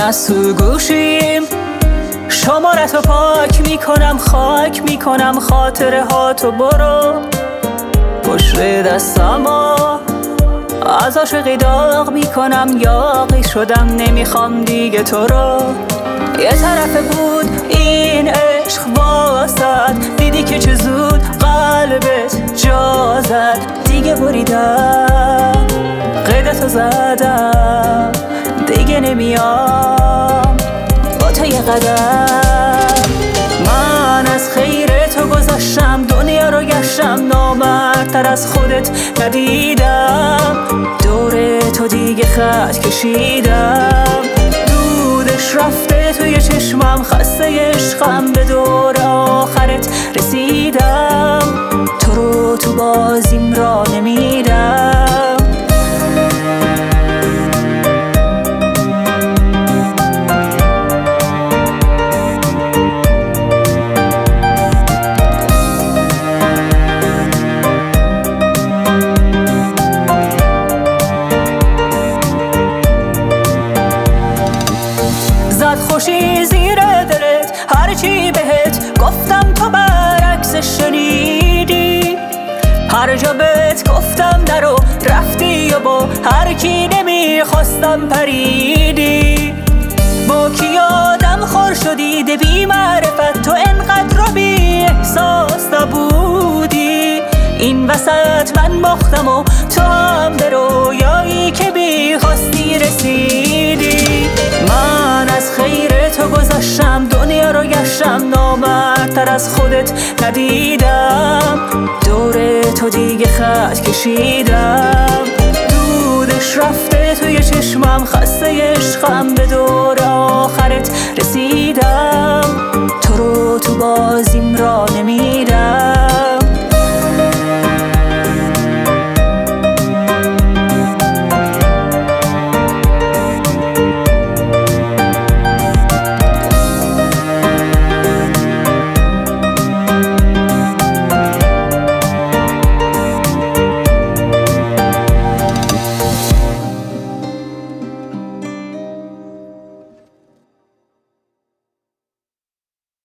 از تو گوشیم شمارتو پاک میکنم، خاک میکنم خاطره ها تو. برو پشت دستمو از عاشقی داغ میکنم، یاغی شدم نمیخوام دیگه تو رو. یه طرف بود این عشق واسد، دیدی که چه زود قلبت جا زد. دیگه بریدم قیدتو زدم، دیگه نمیام با تو یه قدم. من از خیر تو گذشتم، دنیا رو گشتم، نامردتر از خودت ندیدم. دور تو دیگه خط کشیدم، دودش رفته توی چشمم، خسته عشقم به دور آخرت رسیدم. تو رو تو بازیم را نمیدم. خوشی زیر دلت هرچی بهت گفتم تو برعکسش شنیدی. هر جا بهت گفتم نرو رفتی و با هر کی نمیخواستم پریدی. با کی آدم خور شدی ده بی معرفت، تو انقدر رو بی احساس نبودی. این وسط من باختم و تو هم به رویایی که بی خواستی رسیدی. من از خیر تو گذشتم، دنیا رو گشتم، نامردتر از خودت ندیدم. دور تو دیگه خط کشیدم، دودش رفته توی چشمم، خسته عشقم به دور آخرت رسیدم. تو رو تو بازیم را نمیدم.